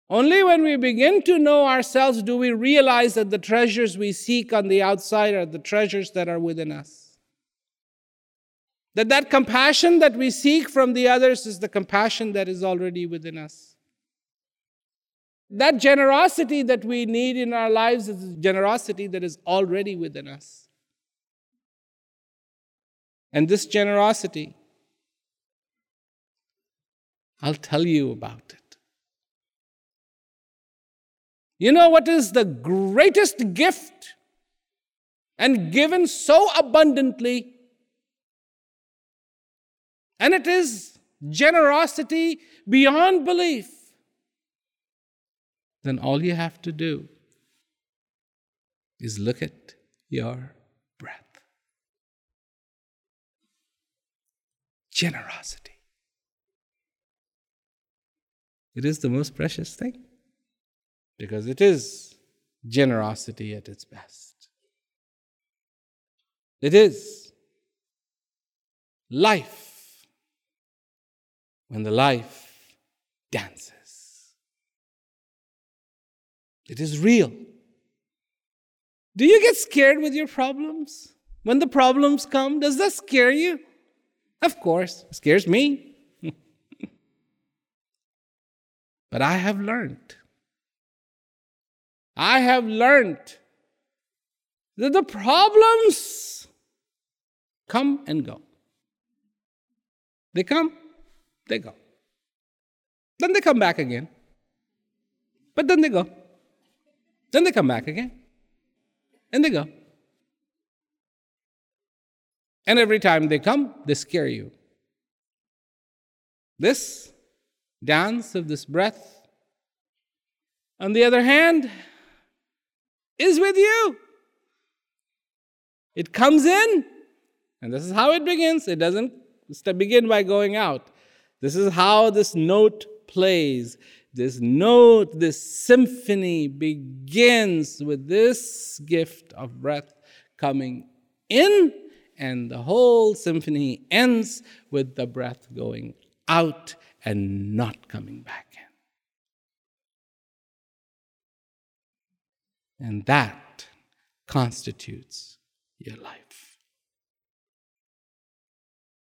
Only when we begin to know ourselves do we realize that the treasures we seek on the outside are the treasures that are within us. That compassion that we seek from the others is the compassion that is already within us. That generosity that we need in our lives is generosity that is already within us. And this generosity, I'll tell you about it. You know what is the greatest gift and given so abundantly? And it is generosity beyond belief. Then all you have to do is look at your breath. Generosity. It is the most precious thing because it is generosity at its best. It is life when the life dances. It is real. Do you get scared with your problems? When the problems come, does that scare you? Of course, it scares me. But I have learned that the problems come and go. They come, they go. Then they come back again. But then they go. Then they come back again. And they go. And every time they come, they scare you. This dance of this breath, on the other hand, is with you. It comes in, and this is how it begins. It doesn't begin by going out. This is how this note plays. This note, this symphony begins with this gift of breath coming in, and the whole symphony ends with the breath going out and not coming back in. And that constitutes your life.